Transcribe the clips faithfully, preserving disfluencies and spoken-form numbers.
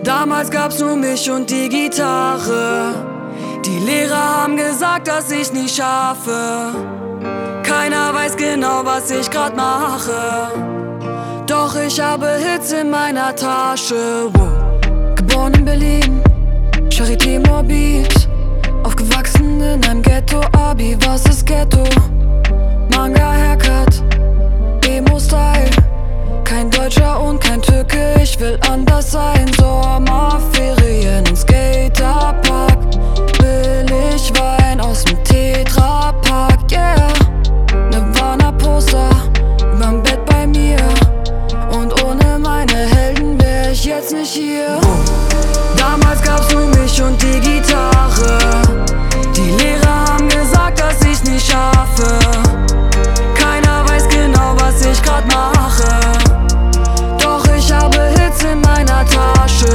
Damals gab's nur mich und die Gitarre. Die Lehrer haben gesagt, dass ich nie schaffe. Keiner weiß genau, was ich grad mache. Doch ich habe Hits in meiner Tasche. Wow. Geboren in Berlin, Charité Moabit. Aufgewachsen in einem Ghetto-Abi. Was ist Ghetto? Manga-Haircut, Emo-Style. Kein Deutscher und kein Türke, ich will anders sein. Sommerferien im Skaterpark, billig Wein aus dem Tetrapack, yeah. Nirvana-Poster überm Bett bei mir. Und ohne meine Helden wär ich jetzt nicht hier. Damals gab's nur mich und die Gitarre. Die Lehrer haben gesagt, dass ich nie schaffe. Keiner weiß genau, was ich grad mache. Doch ich habe Hits in meiner Tasche.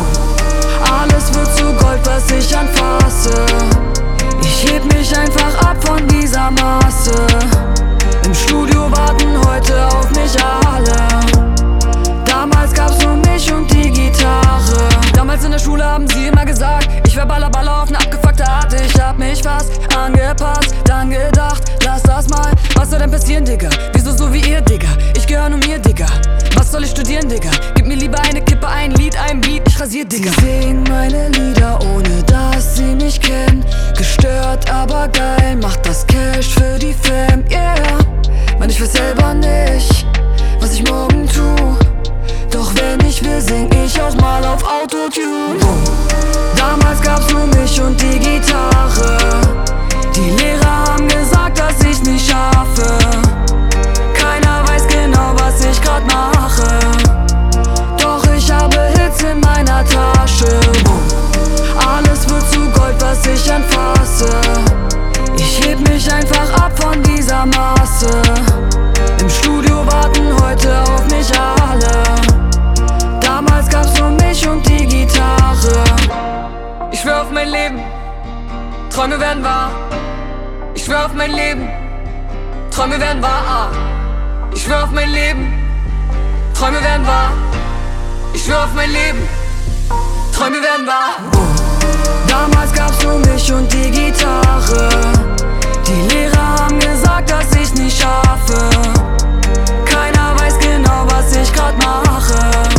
Alles wird zu Gold, was ich anfasse. Ich heb mich einfach ab von dieser Masse. Im Studio warten heute auf mich alle. Damals gab's nur mich und die Gitarre. Damals in der Schule haben sie immer gesagt, ich wär Baller Baller auf ne abgefuckte Art. Ich hab mich fast angepasst, dann gedacht, lass das mal. Was soll denn passieren, Digga? Wieso so wie ihr, Digga? Ich gehör nur mir, Digga. Was soll ich studieren, Digga? Gib mir lieber eine Kippe, ein Lied, ein Beat, ich rasier, Digga. Sie singen meine Lieder, ohne dass sie mich kennen. Gestört, aber geil, macht das Cash für die Fam, yeah. Mann, ich weiß selber nicht, was ich morgen tu. Doch wenn ich will, sing ich auch mal auf Autotune. Damals gab's nur mich und die Gitarre. Die Lehrer haben gesagt, dass ich nie schaffe. Keiner weiß genau, was ich grad mache. Doch ich habe Hits in meiner Tasche. Alles wird zu Gold, was ich anfasse. Ich heb mich einfach ab von dieser Masse. Im Studio warten heute auf mich alle. Damals gab's nur mich und die Gitarre. Ich schwör auf mein Leben, Träume werden wahr. Ich schwör auf mein Leben, Träume werden wahr. Ich schwör auf mein Leben, Träume werden wahr. Ich schwör auf mein Leben, Träume werden wahr. Damals gab's nur mich und die Gitarre. Die Lehrer haben gesagt, dass ich nie schaffe. Keiner weiß genau, was ich grad mache.